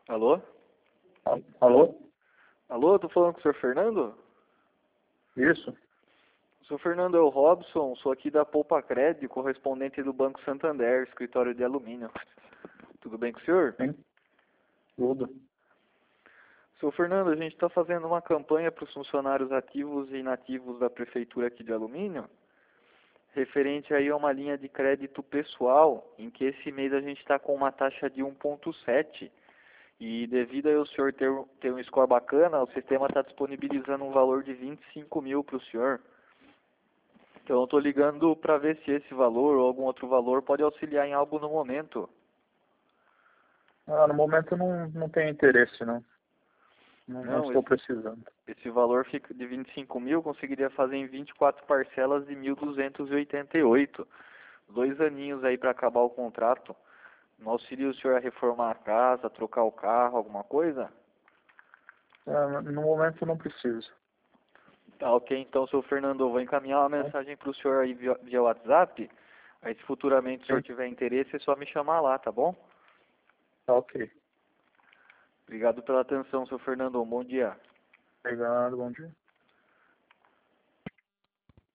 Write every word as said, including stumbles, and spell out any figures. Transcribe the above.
Alô? Al- Alô? Alô, tô falando com o senhor Fernando? Isso? O senhor Fernando é o Robson, sou aqui da Poupa Cred, correspondente do Banco Santander, escritório de alumínio. Tudo bem com o senhor? Sim? Tudo. Senhor Fernando, a gente está fazendo uma campanha para os funcionários ativos e inativos da Prefeitura aqui de Alumínio, referente aí a uma linha de crédito pessoal, em que esse mês a gente está com uma taxa de um vírgula sete. E devido a o senhor ter, ter um score bacana, o sistema está disponibilizando um valor de vinte e cinco mil para o senhor. Então eu estou ligando para ver se esse valor ou algum outro valor pode auxiliar em algo no momento. Ah, no momento não, não tenho interesse, não. Não, não Não, estou esse, precisando. esse valor fica de vinte e cinco mil, conseguiria fazer em vinte e quatro parcelas de mil duzentos e oitenta e oito. Dois aninhos aí para acabar o contrato. Não auxilia o senhor a reformar a casa, trocar o carro, alguma coisa? Ah, no momento não preciso. Tá, ok. Então, seu Fernando, eu vou encaminhar uma Tá? mensagem para o senhor aí via, via WhatsApp. Aí, se futuramente o senhor Sim? tiver interesse, é só me chamar lá, tá bom? Tá ok. Obrigado pela atenção, seu Fernando. Um bom dia. Obrigado, bom dia.